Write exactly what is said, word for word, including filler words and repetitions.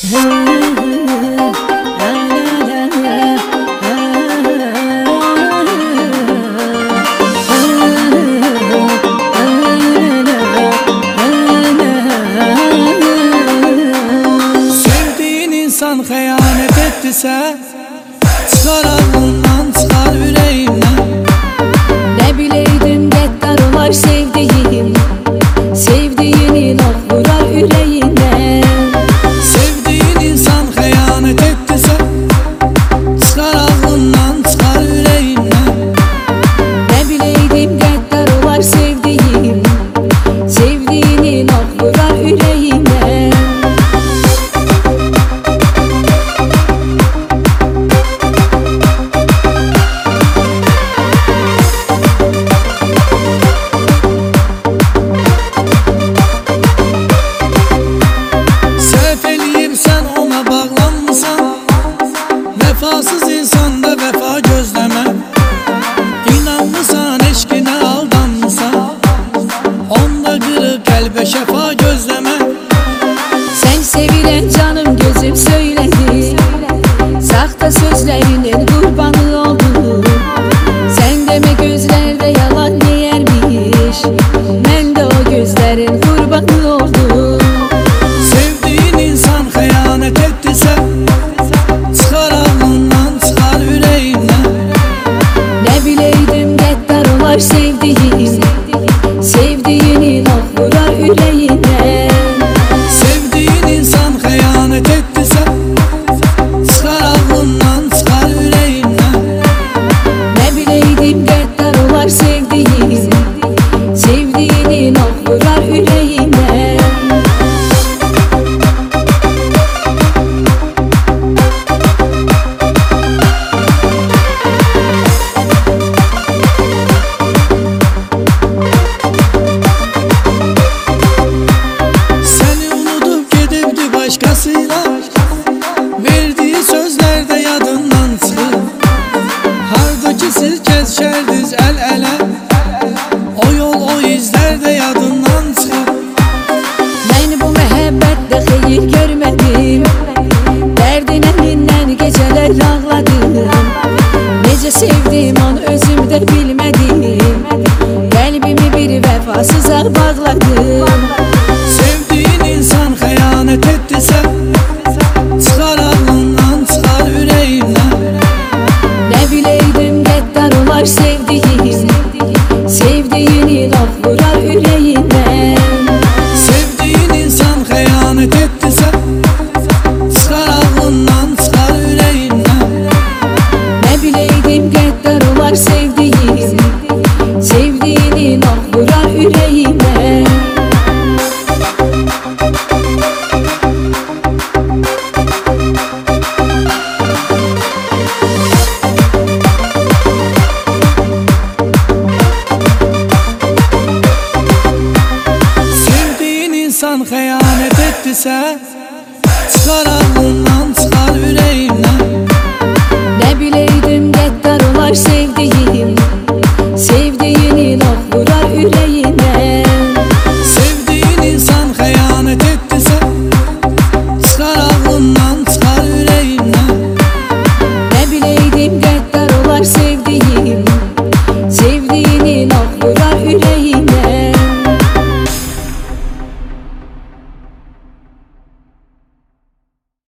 Sevdiğin insan hıyanet ettiyse çıkar aklından, çıkar yüreğimden. Ne bileydim gaddar olar sevdiğim, sevdiğinin ok vurar yüreğine. Sevdiğin insan hıyanet ettiyse çıkar aklından, çıkar yüreğimden. Ne bileydim gaddar olar sevdiğim, sevdiğinin ok vurar yüreğine. Vefasız insanda vefa gözleme. İnanmısan eşkine, aldanmısan onda kırık kalbe şefa gözleme. Sen sevilen canım gözüm söyledi, sahte sözlerinin kurbanı oldu. Sen deme gözlerde yalan değermiş, ben de o gözlerin kurbanı oldum. Sevdiğin insan hıyanet ettiyse çıkar aklından, çıkar yüreğinden. Ne bileydim gaddar olar sevdiğim, sevdiğinin ok vurar yüreğine. Sevdiğin insan hıyanet ettiyse çıkar aklından, çıkar yüreğinden. Ne bileydim gaddar olar sevdiğim, sevdiğinin ok vurar yüreğine. Başkasıyla verdiği sözlerde yadından çıkır. Hardaki siz kesişerdiniz el ele, o yol o izlerde yadından çıkır. Ben bu mehabbette hayır görmedim, derdin elinden geceler ağladım. Nece sevdim onu özümde bilmedim, kalbimi bir vefasıza bağladım. Sevdiğin insan hıyanet ettiyse çıkar aklından, çıkar yüreğinden. Ne bileydim gaddar olar sevdiğim, sevdiğinin ok vurar yüreğine. Sevdiğin insan hıyanet ettiyse çıkar aklından, çıkar yüreğinden. Ne bileydim gaddar olar sevdiğim, sevdiğinin ok vurar yüreğine. Sevdiğin insan hıyanet ettiyse çıkar aklından, çıkar yüreğinden.